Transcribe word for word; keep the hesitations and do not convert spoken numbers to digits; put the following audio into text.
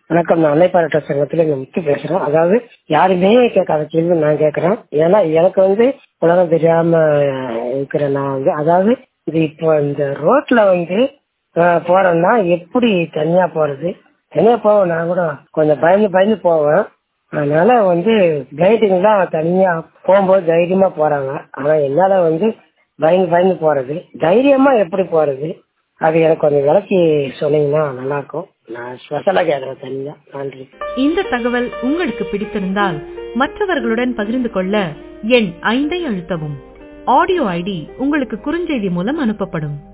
வணக்கம். நான் அன்னைப்பாராட்ட சங்கத்துல இங்க முத்து பேசுறேன். அதாவது யாருமே கேட்காத கேள்வி நான் கேட்கறேன். ஏன்னா எனக்கு வந்து உலகம் தெரியாம இருக்கிற நான் வந்து அதாவது இது இப்போ இந்த ரோட்ல வந்து ஆஹ், போறேன்னா எப்படி தனியா போறது? தனியா போவேன், நான் கூட கொஞ்சம் பயந்து பயந்து போவேன். அதனால வந்து கைடிங் தான் தனியா போகும்போது தைரியமா போறாங்க. ஆனா என்னால வந்து பயந்து பயந்து போறது, தைரியமா எப்படி போறது? அது எனக்கு கொஞ்சம் விளக்கி சொன்னீங்கன்னா நல்லா இருக்கும். நான் ஸ்பெஷலா கேட்கறேன் தனியா. நன்றி. இந்த தகவல் உங்களுக்கு பிடித்திருந்தால் மற்றவர்களுடன் பகிர்ந்து கொள்ள எண் ஐந்தை அழுத்தவும். ஆடியோ ஐடி உங்களுக்கு குறுஞ்செய்தி மூலம் அனுப்பப்படும்.